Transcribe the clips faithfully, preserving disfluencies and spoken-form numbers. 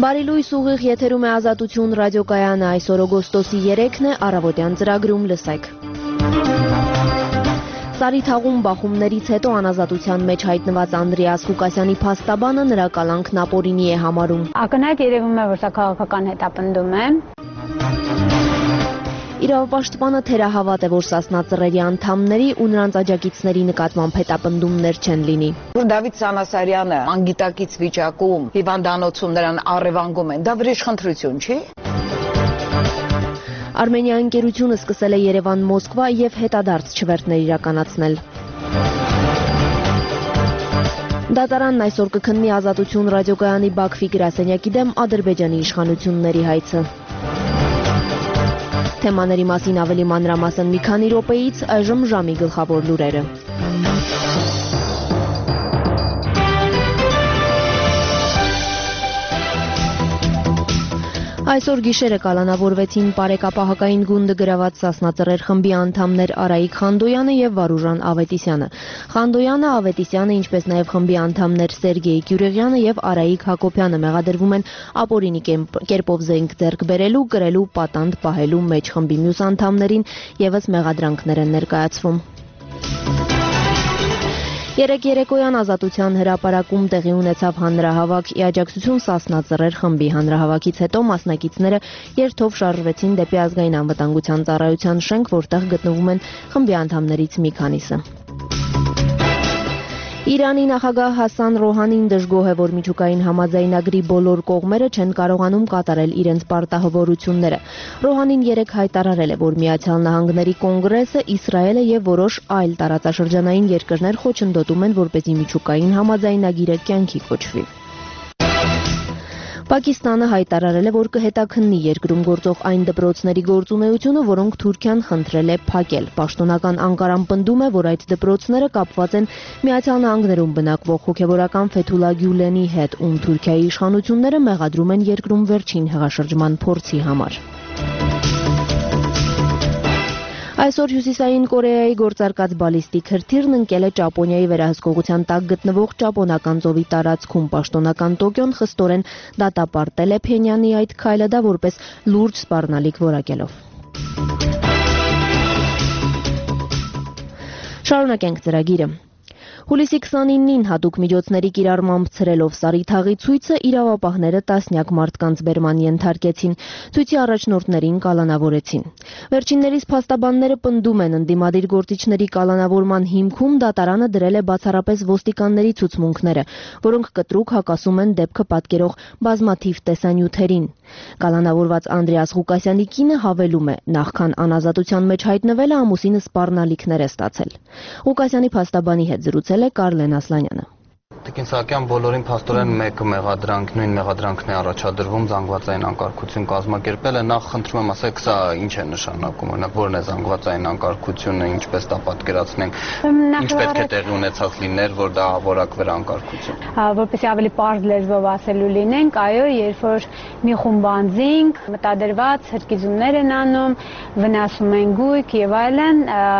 Բարի լույս ուղիղ եթերում է Ազատություն ռադիոկայանը, այսօր օգոստոսի երեքն է, առավոտյան ծրագրում լսեք։ Սարիթաղում բախումներից հետո անազատության մեջ հայտնված Անդրեաս Ղուկասյանի փաստաբանը նրա կալանքն ապօրինի է համարում։ Ակնհայտ երևում է, որ սա քաղաքական հետապնդում է։ Իրավապաշտպանը թերահավատ է, որ Սասնա ծռերի անդամների ու նրանց աջակիցների նկատմամբ հետապնդումներ չեն լինի։ Դավիթ Սանասարյանը անգիտակից վիճակում հիվանդանոցում նրան առևանգում են, դա վրեժխնդրություն չի։ Արմենիա ընկերությունը սկսել է Երևան-Մոսկվա եւ հետադարձ չվերթներ իրականացնել։ Դատարանն այսօր կքննի Ազատություն ռադիոկայանի Բաքվի գրասենյակի դեմ Ադրբեջանի իշխանությունների հայցը։ Թեմաների մասին ավելի մանրամասն մի քանի րոպեից, այժմ ժամի գլխավոր լուրերը։ Այսօր գիշերը կալանավորվեցին Պարեկապահակային գունդը գրաված Սասնա ծռեր խմբի անդամներ Արայիկ Խանդոյանը եւ Վարուժան Ավետիսյանը։ Խանդոյանը, Ավետիսյանը, ինչպես նաեւ խմբի անդամներ Սերգեյ Գյուրեղյանը եւ Արայիկ Հակոբյանը մեղադրվում են ապօրինի կերպով զենք ձեռք բերելու, կրելու, պատանդ պահելու մեջ խմբի մյուս անդամներին եւս մեղադրանքներ են ներկայացվում։ Երեկ երեկոյան Ազատության հրապարակում տեղի ունեցավ հանրահավաք՝ ի աջակցություն Սասնա ծռեր խմբի։ Հանրահավաքից հետո մասնակիցները երթով շարժվեցին դեպի Ազգային անվտանգության ծառայության շենք, որտեղ գտնվում են խմբի անդամներից մի քանիսը։ Իրանի նախագահ Հասան Ռոհանին դժգոհ է, որ միջուկային համաձայնագրի բոլոր կողմերը չեն կարողանում կատարել իրենց պարտավորությունները։ Ռոհանին երեկ հայտարարել է, որ Միացյալ Նահանգների կոնգրեսը, Իսրայելը եւ որոշ այլ տարածաշրջանային երկրներ խոչընդոտում են, որպեսզի միջուկային համաձայնագիրը կյանքի կոչվի։ Պակիստանը հայտարարել է, որ կհետաքննի երկրում գործող այն դպրոցների գործունեությունը, որոնք Թուրքիան խնդրել է փակել։ Պաշտոնական Անկարան պնդում է, որ այդ դպրոցները կապված են Միացյալ Նահանգներում բնակվող հոգևորական Ֆեթուլա Գյուլենի հետ, ում Թուրքիայի իշխանությունները մեղադրում են երկրում վերջին հեղաշրջման փորձի համար։ Այսօր Հյուսիսային Կորեայի գործարկած բալիստիկ հրթիռն ընկել է Ճապոնիայի վերահսկողության տակ գտնվող Ճապոնական ծովի տարածքում։ Պաշտոնական Տոկիոն խստորեն դատապարտել է Փենյանի այդ քայլը, դա որպես լուրջ սպառնալիք որակելով։ Շարունակենք ծրագիրը։ Հուլիսի քսանինին հատուկ միջոցների կիրառմամբ ցրելով Սարիթաղի ցույցը իրավապահները տասնյակ մարդկանց բերման ենթարկեցին, ցույցի առաջնորդներին կալանավորեցին։ Վերջիններիս փաստաբանները պնդում են, ընդդիմադիր գործիչների կալանավորման հիմքում դատարանը դրել է բացառապես ոստիկանների ցուցմունքները, որոնք կտրուկ հակասում են դեպքը պատկերող բազմաթիվ տեսանյութերին։ Կալանավորված Անդրեաս Ղուկասյանի կինը հավելում է, նախքան անազատության մեջ հայտնվելը ամուսինը սպառնալիքներ է ստացել։ Ղուկասյանի փաստաբանի հետ զրուցել է Կարլեն Ասլանյանը։ Տիկին Սահակյան, բոլորին փաստորեն մեկ մեղադրանք, նույն մեղադրանքն է առաջադրվում զանգվածային անկարգություն կազմակերպելը։ Նախ խնդրում եմ ասեք, սա ինչ է նշանակում, օրինակ որն է զանգվածային անկարգությունը, ինչպես դա պատկերացնենք, ինչ պետք է տեղի ունեցած լիներ, որ դա որակվեր անկարգություն։ Որպեսզի ավելի պարզ լեզվով ասելու լինենք, այո, երբ որ մի խումբ անձինք մտադրված հրկիզումներ են անում, վնասում են գույք եւ այլն,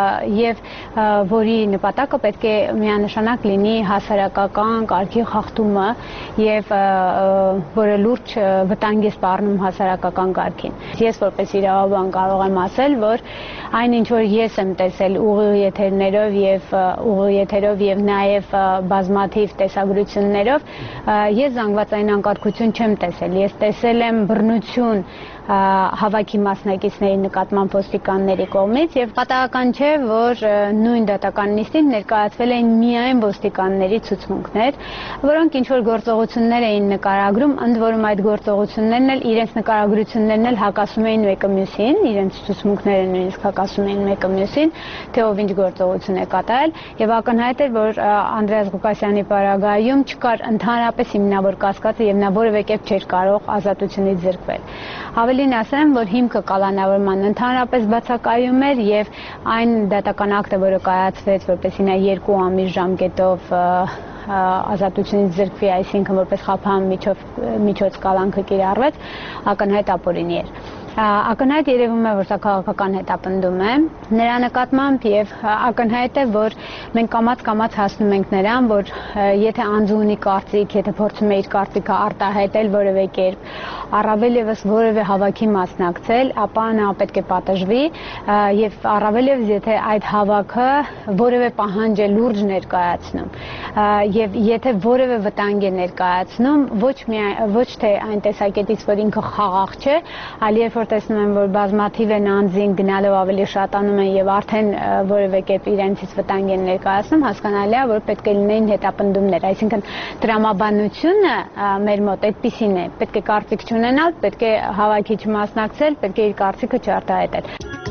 եւ որի նպատակը պետք է միանշանակ լինի հասարակական կարգի խախտումը եւ որը լուրջ վտանգ է սպառնում հասարակական կարգին։ Ես որպես իրավաբան կարող եմ ասել, որ այն ինչ որ ես եմ տեսել ուղիղ եթերներով եւ ուղիղ եթերով եւ նաեւ բազմաթիվ տեսագրություններով, ես զանգվածային անկարգություն չեմ տեսել։ Ես տեսել եմ բռնություն հավաքի մասնակիցների նկատմամբ ոստիկանների կողմից եւ պատահական չէ, որ նույն դատական նիստին ներկայացվել էին միայն ոստիկանների ցուցմունքներ, որոնք ինչ որ գործողություններ էին նկարագրում, ընդ որում այդ գործողություններն էլ իրենց նկարագրություններն էլ հակասում էին մեկը մյուսին, իրենց ցուցմունքները նույնիսկ հակասում էին մեկը մյուսին, թե ով ինչ գործողություն է կատարել եւ ակնհայտ էր, որ Անդրեաս Ղուկասյանի պարագայում չկար ընդհանրապես հիմնավոր կասկածը եւ նա որևէ կերպ չէր կարող ազատությունից զրկվել։ Ավելին ասեմ, որ հիմքը կալանավորման ընդհանրապես բացակայում էր եւ այն դատական ակտը, որը կայացվեց, որպեսզի նա երկու ամիս ժամկետով ազատությունից զրկվի, այսինքն որպես խափան միջոց կալանքը կիրառվեց, ակնհայտ ապօրինի էր։ ակնհայտ երևում է, որ սա քաղաքական հետապնդում է։ Նրա նկատմամբ եւ ակնհայտ է, որ մենք կամաց-կամաց հասնում ենք նրան, որ եթե անձը ունի կարծիք, եթե փորձում է իր կարծիքը արտահայտել որևէ կերպ, առավել եւս որևէ հավաքի մասնակցել, ապա նա պետք է պատժվի եւ առավել եւս եթե այդ հավաքը որևէ պահանջ է լուրջ ներկայացնում եւ եթե որևէ վտանգ է ներկայացնում, ոչ միայն ոչ թե այն տեսակետից, որ ինքը խաղաղ չէ, այլ երբ որ տեսնում են, որ բազմաթիվ են անձին գնալով ավելի շատանում են եւ արդեն որևէ կերպ իրենցից վտանգ են ներկայացնում, հասկանալի է, որ պետք է լինեին հետապնդումներ, այսինքն տրամաբանությունը մեր մոտ այդպիսին է, պետք է կարծիք չունենալ, պետք է հավաքի չմասնակցել, պետք է իր կարծիքը չարտահայտել։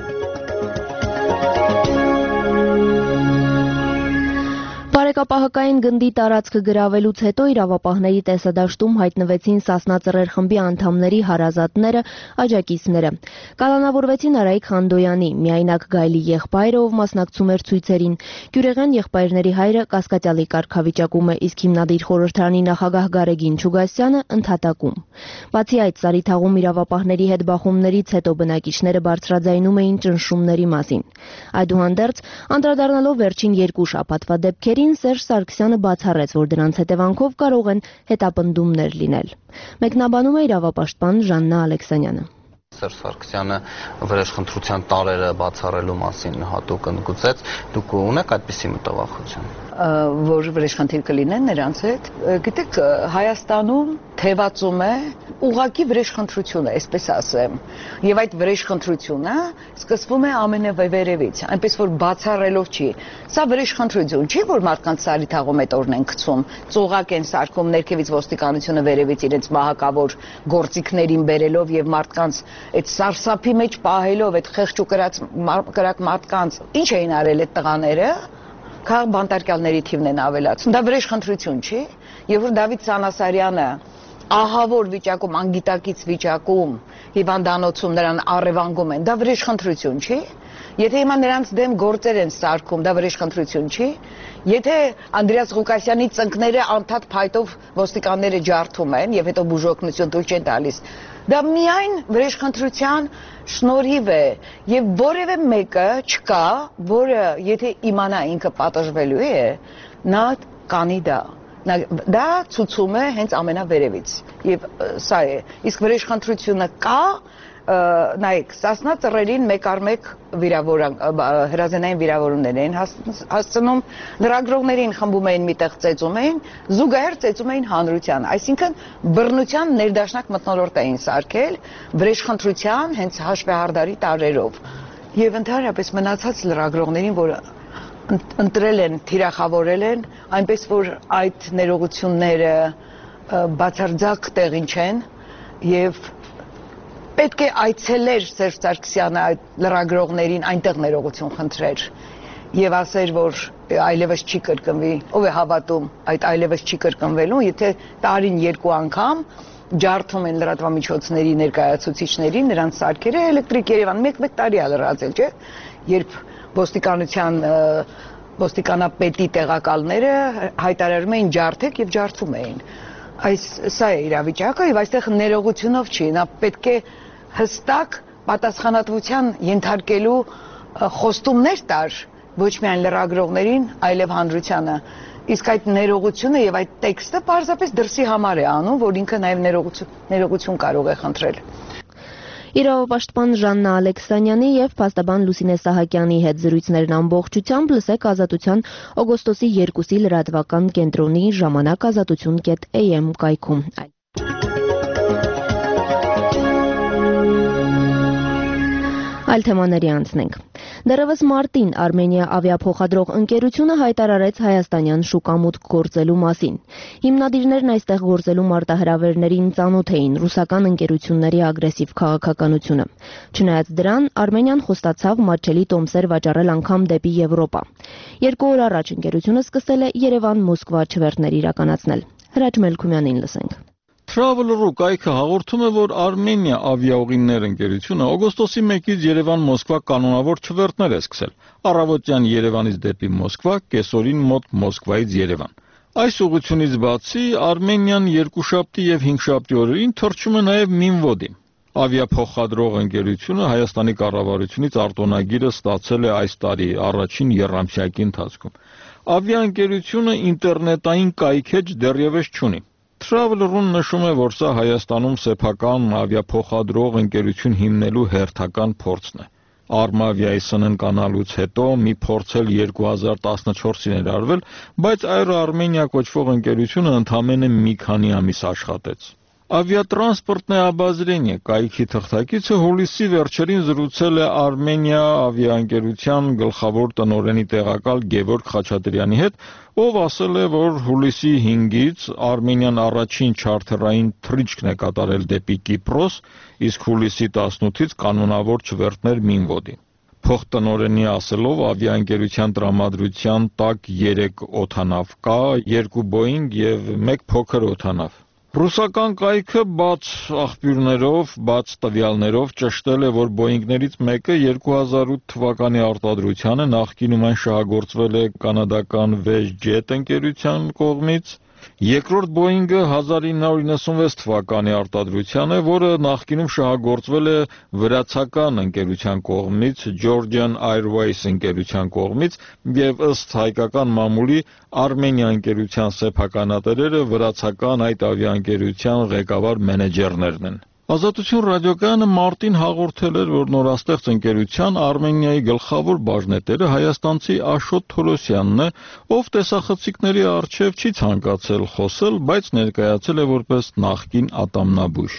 Բարեկապահակային գնդի տարածքը գրավելուց հետո իրավապահների տեսադաշտում հայտնվեցին Սասնա Ծռեր խմբի անդամների հարազատները, աջակիցները։ Կալանավորվեցին Արայիկ Խանդոյանի, միայնակ Գայլի եղբայրը, ով մասնակցում էր ցույցերին։ Գյուրեղեն եղբայրների հայրը կասկածյալի կարգավիճակում է, իսկ հիմնադիր խորհրդարանի նախագահ Գարեգին Չուգասյանը ընդհատակում։ Բացի այդ, Սարիթաղում իրավապահների հետ բախումներից հետո բնակիչները բարձրաձայնում էին ճնշումների մասին։ Այդուհանդերձ, անդրադառնալով վերջին երկու շաբաթվա դեպքերին, Սերժ Սարգսյանը բացառեց, որ դրանց հետևանքով կարող են հետապնդումներ լինել։ Մեկնաբանում է իրավապաշտպան Ժաննա Ալեքսանյանը։ Սերժ Սարգսյանը վրեժխնդրության տարերը բացառելու մասին հատուկ ընդգծեց, դուք ունեք այդպիսի մտավախություն, որ վրեժխնդիր կլինեն նրանց հետ։ Գիտեք, Հայաստանում թևածում է ուղղակի վրեժխնդրությունը, այսպես ասեմ, եւ այդ վրեժխնդրությունը սկսվում է ամենավերևից, այնպես որ բացառելով չի։ Սա վրեժխնդրություն չի, որ մարդկանց Սարիթաղում այդ օրն են գցում, ծուղակ են սարքում, ներքևից ոստիկանությունը վերևից իրենց մահակավոր գործիքներին բերելով եւ մարդկանց այդ սարսափի մեջ պահելով այդ խեղճ ու կրակ մարդկանց, ինչ էին արել այդ տղաները, քաղաք բանտարկյալների թիվն են ավելացնում։ Դա վրեժխնդրություն չի, երբ որ Դավիթ Սանասարյանը ահավոր վիճակում, անգիտակից վիճակում, հիվանդանոցում նրան առևանգում են, դա վրեժխնդրություն չի։ Եթե հիմա նրանց դեմ գործեր են սարքում, դա վրեժխնդրություն չի։ Եթե Անդրեաս Ղուկասյանի ծնկները անդադ փայտով ոստիկանները ջարդում են եւ հետո բուժօգնություն դուր չեն տալիս, դա միայն վրեժխնդրության շնորհիվ է եւ որևէ մեկը չկա, որը եթե իմանա ինքը պատժվելու է, նա կանի դա։ Դա ցույցում է հենց ամենավերևից եւ սա է։ Իսկ վրեժխնդրությունը կա, նայեք, Սասնա Ծռերին մեկ առ մեկ հրազենային վիրավորումներ էին հասցնում, լրագրողներին խմբում էին միտեղ ծեծում էին, զուգահեռ ծեծում էին հանրության, այսինքն բռնության ներդաշնակ մթնոլորտ էին սարքել վրեժխնդրության հենց հաշվեհարդարի տարերով եւ ընդհանրապես մնացած լրագրողներին, որ ընտրել են, թիրախավորել են, այնպես որ այդ ներողությունները բացարձակ տեղին չեն եւ պետք է այցելեր Սերժ Սարգսյանը այդ լրագրողներին այնտեղ ներողություն խնդրեր եւ ասեր, որ այլևս չի կրկնվի, ով է հավատում այդ այլևս չի կրկնվելու, եթե տարին երկու անգամ ջարդում են լրատվամիջոցների ներկայացուցիչներին, նրանց սարքերը էլեկտրիկ Երևան մեկ-մեկ տարի է լրացել, չէ՞, երբ ոստիկանության ոստիկանապետի տեղակալները հայտարարում էին ջարդեք եւ ջարդում էին։ Այս սա է իրավիճակը եւ այստեղ ներողությունով չի, նա պետք է հստակ պատասխանատվության ենթարկելու խոստումներ տար ոչ միայն լրագրողներին, այլև հանրությանը։ Իսկ այդ ներողությունը եւ այդ տեքստը պարզապես դրսի համար է անում, որ ինքը նաեւ ներողություն ներողություն կարող է խնդրել։ Իրավապաշտպան Ժաննա Ալեքսանյանի եւ փաստաբան Լուսինե Սահակյանի հետ զրույցներն ամբողջությամբ լսեք Ազատության օգոստոսի երկուսի լրատվական կենտրոնի ժամանակ ազատություն կետ A M կայքում։ Այլ թեմաների անցնենք։ Դեռևս մարտին Արմենիա ավիափոխադրող ընկերությունը հայտարարեց հայաստանյան շուկամուտք գործելու մասին։ Հիմնադիրներն այստեղ գործելու մարտահրավերներին ծանոթ էին ռուսական ընկերությունների ագրեսիվ քաղաքականությունը։ Չնայած դրան, Արմենիան խոստացավ մատչելի տոմսեր վաճառել անգամ դեպի Եվրոպա։ Երկու օր առաջ ընկերությունը սկսել է Երևան-Մոսկվա չվերթներ իրականացնել։ Հրաչ Մելքումյանին լսենք։ Traveler-ը կայքը հաղորդում է, որ Արմենիա ավիաուղիներ ընկերությունը օգոստոսի մեկից Երևան-Մոսկվա կանոնավոր չվերթներ է սկսել։ Առավոտյան Երևանից դեպի Մոսկվա, կեսօրին մոտ Մոսկվայից Երևան։ Այս ուղղությունից բացի Արմենիան երկուշաբթի եւ հինգշաբթի օրերին թռչում է նաեւ Մինվոդի։ Ավիափոխադրող ընկերությունը Հայաստանի կառավարությունից արտոնագիրը ստացել է այս տարի առաջին եռամսյակի ընթացքում։ Ավիաընկերությունը ինտերնետային կայքեջ դեռևս չունի։ Travel.ru-ն նշում է, որ սա Հայաստանում սեփական ավիափոխադրող ընկերություն հիմնելու հերթական փորձն է։ Armavia-ի սննկանալուց հետո մի փորձ էլ երկու հազար տասնչորսին էր արվել, բայց Air Armenia կոչվող ընկերությունը ընդամենը մի քանի ամիս աշխատեց։ Ավիատրանսպորտное обозрение կայքի թղթակիցը հուլիսի վերջերին զրուցել է Armenia ավիաընկերության գլխավոր տնօրենի տեղակալ Գևորգ Խաչատրյանի հետ, ով ասել է, որ հուլիսի հինգից Armenian առաջին չարթերային թռիչքն է կատարել դեպի Կիպրոս, իսկ հուլիսի տասնութից կանոնավոր չվերթներ Մինվոդի։ Փոխտնօրենի ասելով, ավիաընկերության տրամադրության տակ երեք օդանավ կա, երկու Boeing եւ մեկ փոքր օդանավ։ Ռուսական կայքը բաց աղբյուրներով, բաց տվյալներով ճշտել է, որ Boeing-ներից մեկը երկու հազար ութ թվականի արտադրության է, նախկինում այն շահագործվել է կանադական WestJet ընկերության կողմից, երկրորդ Boeing-ը հազար ինը հարյուր իննսունվեց թվականի արտադրության է, որը նախկինում շահագործվել է վրացական ընկերության կողմից, Georgian Airways ընկերության կողմից, եւ ըստ հայկական մամուլի Armenia ընկերության սեփականատերերը վրացական այդ ավիաընկերության ղեկավար մենեջերներն են։ Ազատություն ռադիոկայանը մարտին հաղորդել էր, որ նորաստեղծ ընկերության Արմենիայի գլխավոր բաժնետերը հայաստանցի Աշոտ Թորոսյանն է, ով տեսախցիկների առջև չի ցանկացել խոսել, բայց ներկայացել է որպես նախկին ատամնաբույժ։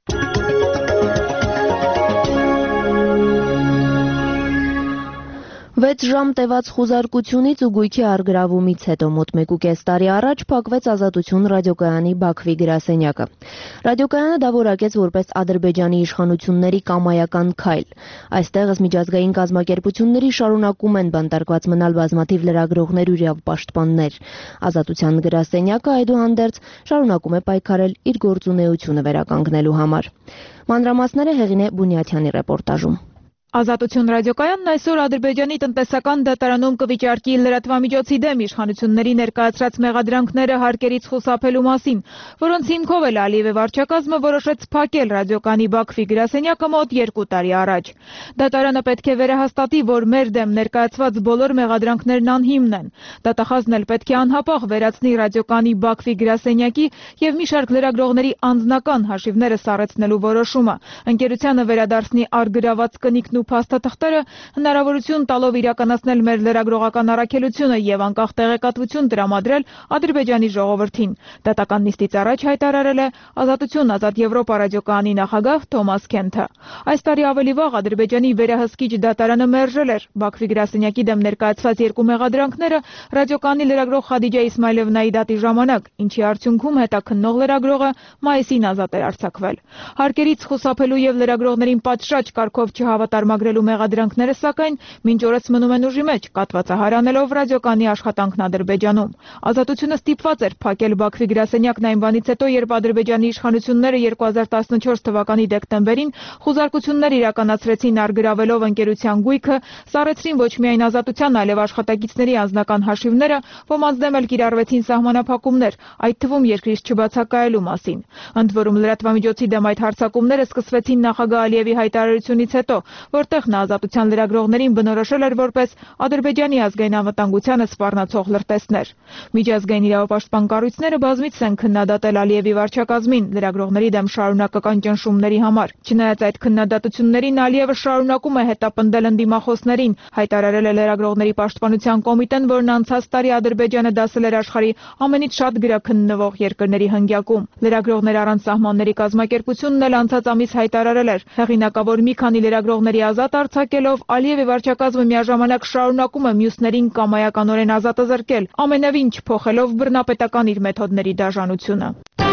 վեց ժամ տևած խուզարկությունից ու գույքի առգրավումից հետո մոտ մեկուկես տարի առաջ փակվեց Ազատություն ռադիոկայանի Բաքվի գրասենյակը։ Ռադիոկայանը դա որակեց որպես Ադրբեջանի իշխանությունների կամայական քայլ։ Այստեղ միջազգային կազմակերպությունների շարունակում են բանտարկված մնալ բազմաթիվ լրագրողներ ու իրավապաշտպաններ։ Ազատության գրասենյակը այդուհանդերձ շարունակում է պայքարել իր գործունեությունը վերականգնելու համար։ Մանրամասները Հեղինե Բունյաթյանի ռեպորտաժում։ Ազատություն ռադիոկայանն այսօր Ադրբեջանի տնտեսական դատարանում կվիճարկի լրատվամիջոցի դեմ իշխանությունների ներկայացրած մեղադրանքները հարկերից խուսափելու մասին, որոնց հիմքով էլ Ալիևի վարչակազմը որոշեց փակել ռադիոկայանի Բաքվի գրասենյակը մոտ երկու տարի առաջ։ Դատարանը պետք է վերահաստատի, որ մեր դեմ ներկայացված բոլոր մեղադրանքներն անհիմն են։ Դատախազն էլ պետք է անհապաղ վերացնի ռադիոկայանի Բաքվի գրասենյակի եւ մի շարք լրագրողների անձնական հաշիվները սառեցնելու որոշումը, ընկերությանը վերադարձնի առգրաված կնիքն ու փաստաթղթերը, հնարավորություն տալով իրականացնել մեր լրագրողական առաքելությունը եւ անկախ տեղեկատվություն տրամադրել Ադրբեջանի ժողովրդին։ Դատական նիստից առաջ հայտարարել է Ազատություն ազատ Եվրոպա ռադիոկայանի նախագահ Թոմաս Քենթը։ Այս տարի ավելի վաղ Ադրբեջանի վերահսկիչ դատարանը մերժել էր Բաքվի գրասենյակի դեմ ներկայացված երկու մեղադրանքները ռադիոկայանի լրագրող Խադիջա Իսմայլովնայի դատի ժամանակ, ինչի արդյունքում հետաքննող լրագրողը մայիսին ազատ էր արձակվել։ Հարկերից խուսափելու եւ լրագրողներին պատշաճ կարգով չհավատարմագրելու մեղադրանքները սակայն մինչ օրս մնում են ուժի մեջ, կատվածահարանելով ռադիոկայանի աշխատանքն Ադրբեջանում։ Ազատությունը ստիպված էր փակել Բաքվի գրասենյակն այն բանից հետո, երբ Ադրբեջանի իշխանությունները երկու հազար տասնչորս թվականի դեկտեմբերին խուզարկություններ իրականացրեցին առգրավելով ընկերության գույքը, սառեցրին ոչ միայն Ազատության, այլև աշխատակիցների անձնական հաշիվները, ոմանց դեմ էլ կիրառվեցին սահմանափակումներ, այդ թվում երկրից չբացակայելու մասին։ Ընդ որում լրատվամիջոցի դեմ այդ հարձակումները սկսվեցին նախագահ Ալիևի հայտարարությունից հետո, որտեղ նա Ազատության լրագրողներին բնորոշել էր որպես Ադրբեջանի ազգային անվտանգությանը սպառնացող լրտեսներ։ Միջազգային իրավապաշտպան կառույցները բազմիցս են քննադատել Ալիևի վարչակազմին լրագրողների դեմ շարունակական ճնշումների համար։ Չնայած այդ քննադատություններին Ալիևը շարունակում է հետապնդել ընդդիմախոսներին, հայտարարել է լրագրողների պաշտպանության կոմիտեն, որն անցած տարի Ադրբեջանը դասել էր աշխարհի ամենից շատ գրաքննվող երկրների հնգյակում։ Լրագրողներ առանց սահմանների կազմակերպությունն էլ անցած ամիս հայտարարել էր հեղինակավոր մի քանի լրագրողների ազատ արձակելով Ալիևի վարչակազմը միաժամանակ շարունակում է մյուսներին կամայականորեն ազատազրկել, ամենևին չփոխելով բռնապետական իր մեթոդների դաժանությունը։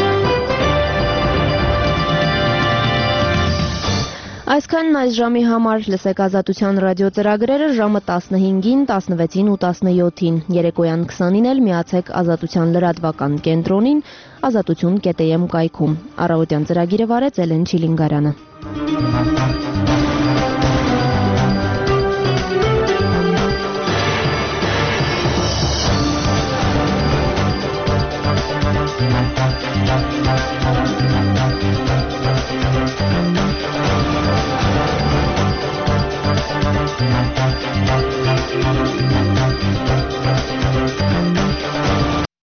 Այսքանն այս ժամի համար լսեք Ազատության ռադիո ծրագրերը ժամը տասնհինգին, տասնվեցին ու տասնյոթին, երեկոյան քսանին էլ միացեք Ազատության լրատվական կենտրոնին ազատություն կետ էմ կայքում։ Առավոտյան ծրագիրը վարեց Էլեն Չիլինգարյանը։